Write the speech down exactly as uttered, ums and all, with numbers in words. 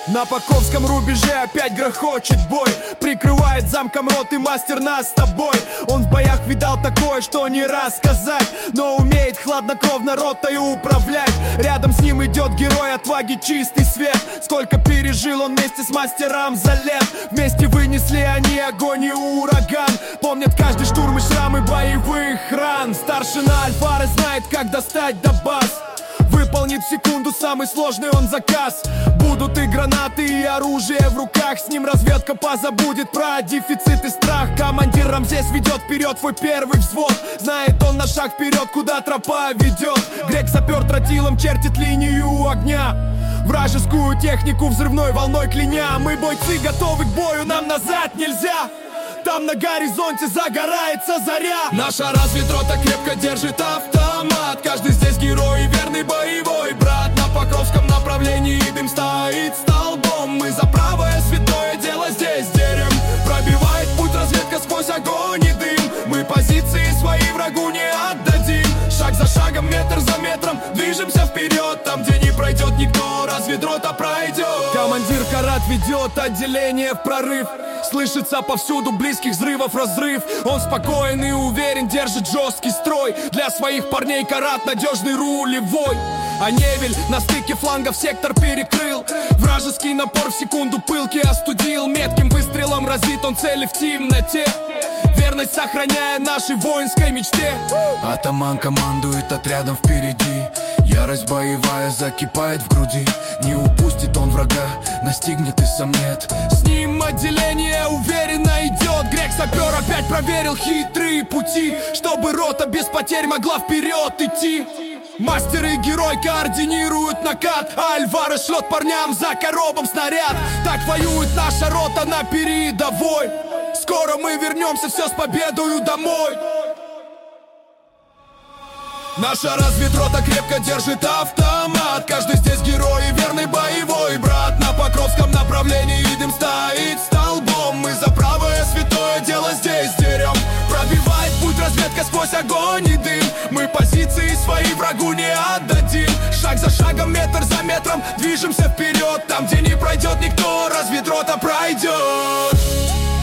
На Покровском рубеже опять грохочет бой. Прикрывает замком рот и мастер нас с тобой. Он в боях видал такое, что не рассказать, но умеет хладнокровно ротою управлять. Рядом с ним идет герой отваги, чистый свет. Сколько пережил он вместе с мастером за лет. Вместе вынесли они огонь и ураган. Помнят каждый штурм и шрамы боевых ран. Старшина Альварес знает, как достать до баз. Выполнит в секунду самый сложный он заказ. Будут и гранаты, и оружие в руках. С ним разведка позабудет про дефицит и страх. Командир Рамзес ведет вперед свой первый взвод. Знает он на шаг вперед, куда тропа ведет. Грек сапер тротилом чертит линию огня. Вражескую технику взрывной волной кляня. Мы бойцы готовы к бою, нам назад нельзя. Там на горизонте загорается заря. Наша разведрота крепко держит автомат. Каждый здесь герой и верный боевой брат. На Покровском направлении дым стоит столбом. Мы за правое святое дело здесь дерем. Пробивает путь разведка сквозь огонь и дым. Мы позиции свои врагу не отдадим. Шаг за шагом, метр за метром движемся вперед. Там, где не пройдет никто, разведрота пройдет. Командир Карат ведет отделение в прорыв. Слышится повсюду близких взрывов разрыв. Он спокоен и уверен, держит жесткий строй. Для своих парней Карат надежный рулевой. А Невель на стыке флангов сектор перекрыл. Вражеский напор в секунду пылки остудил. Метким выстрелом разит он цели в темноте, верность сохраняя нашей воинской мечте. Атаман командует отрядом впереди. Ярость боевая закипает в груди. Не упустит он врага, настигнет и сам нет. С ним отделение уверенно идет. Грек сапер опять проверил хитрые пути, чтобы рота без потерь могла вперед идти. Мастер и герой координируют накат, а Альварес шлет парням за коробом снаряд. Так воюет наша рота на передовой. Скоро мы вернемся все с победою домой. Наша разведрота крепко держит автомат. Каждый здесь герой и верный боевой брат. На Покровском направлении дым стоит столбом. Мы за правое святое дело здесь дерем. Пробивает путь разведка сквозь огонь и дым. Мы позиции свои врагу не отдадим. Шаг за шагом, метр за метром движемся вперед. Там, где не пройдет никто, разведрота пройдет.